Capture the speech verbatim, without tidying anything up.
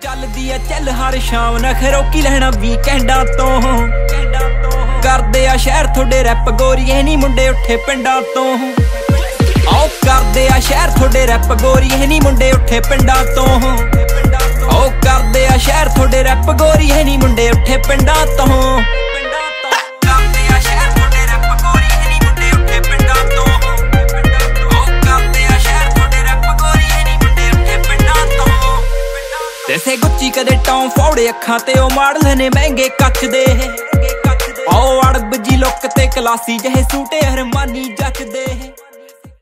ਚੱਲਦੀ ਐ ਚੱਲ ਹਰ ਸ਼ਾਮ ਨਖਰੋ ਕੀ ਲੈਣਾ ਵੀਕੈਂਡਾਂ ਤੋਂ ਕਰਦੇ ਆ ਸ਼ਹਿਰ ਤੁਹਾਡੇ ਰੈਪ ਗੋਰੀਏ ਨੀ ਮੁੰਡੇ ਉੱਠੇ ਪਿੰਡਾਂ ਤੋਂ ਆਓ ਕਰਦੇ ਆ ਸ਼ਹਿਰ ਤੁਹਾਡੇ ਰੈਪ ਗੋਰੀਏ ਨੀ ਮੁੰਡੇ ਉੱਠੇ ਪਿੰਡਾਂ ਤੋਂ ਆਓ ਕਰਦੇ ਆ ਸ਼ਹਿਰ ਤੁਹਾਡੇ ਰੈਪ ਗੋਰੀਏ ਨੀ ਮੁੰਡੇ ਉੱਠੇ ਪਿੰਡਾਂ ਤੋਂ ਤੈਸੇ ਗੁੱਚੀ ਕਦੇ ਟੌਂ ਫੌੜੇ ਅੱਖਾਂ ਤੇ ਉਹ ਮਾਡਲ ਨੇ ਮਹਿੰਗੇ ਕੱਚ ਦੇ ਉਹ ਅੜਬ ਜੀ ਲੁੱਕ ਤੇ ਕਲਾਸੀ ਜਿਹੇ ਸੂਟੇ ਹਰਮਾਨੀ ਜੱਚਦੇ